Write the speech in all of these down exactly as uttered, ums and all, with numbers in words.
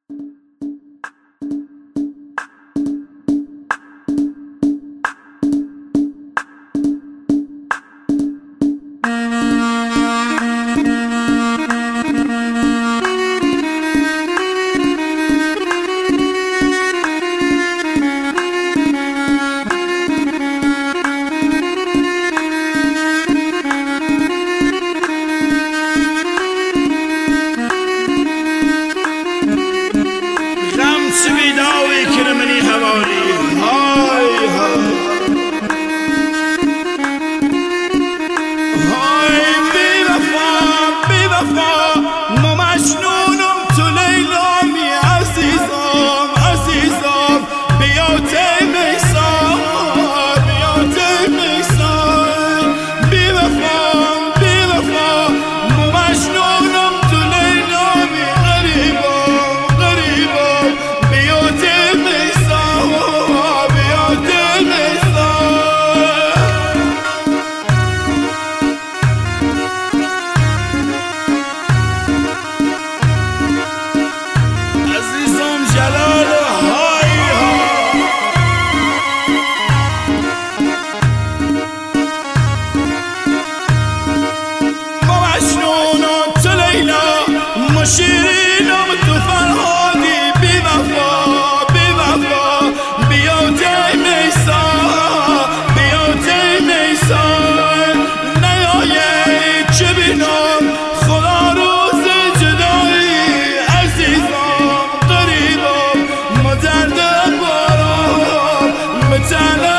شیرینم تو فرهادی بی وفا بی وفا بیا تی میسان بیا تی میسان نیایی چه بینم خدا روز جدایی عزیزم قریبم مدرد بارم متن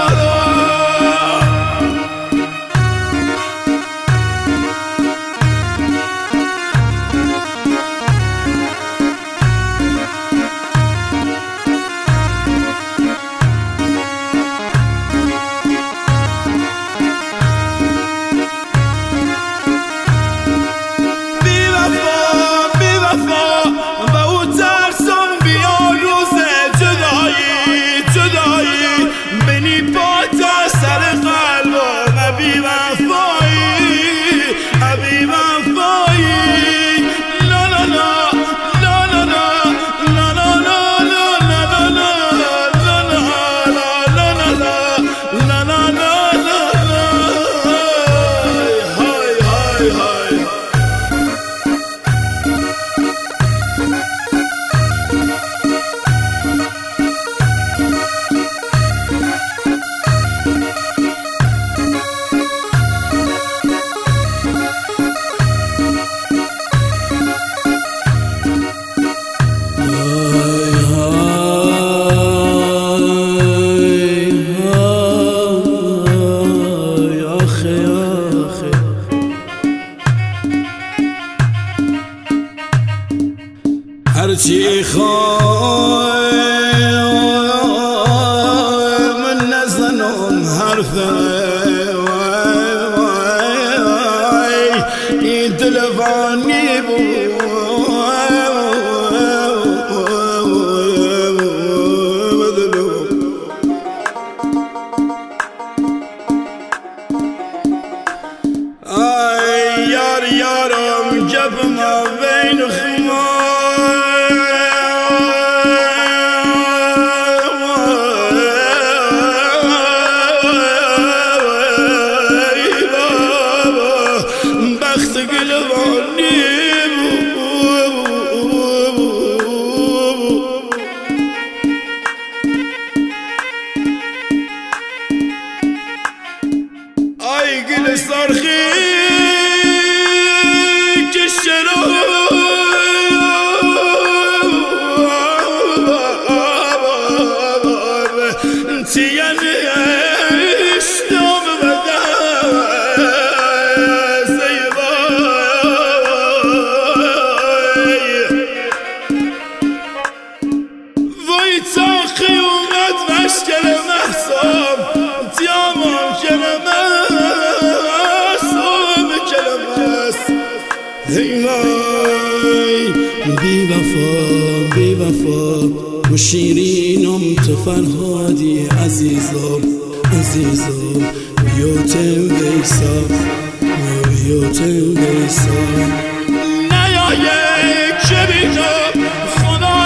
هرچی خواه من نزنم حرفه این تلفانی بود ای یار یارم جب ما بین خما ای گل سرخی که شراب تیان اشتام بده وای تا خیومت مشکل محصاب تیامم کلمه ای وای بی وفا بی وفا و شیرینم تو فرهادی عزیزم عزیزم بیوتم بیسا بیوتم بیسا نیایی چه بینم خدا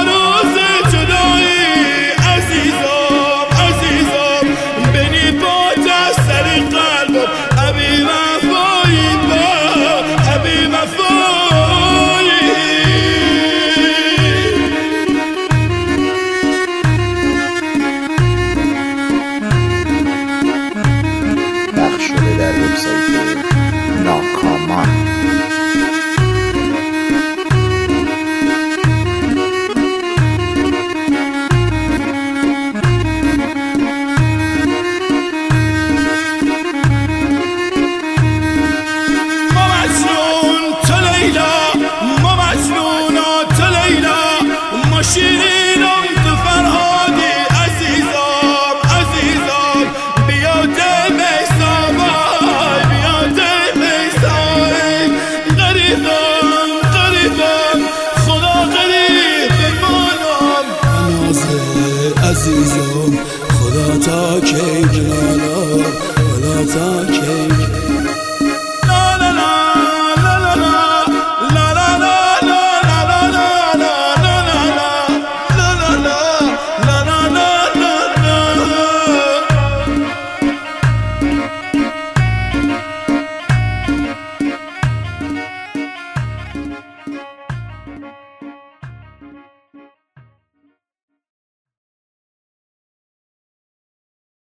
تا کی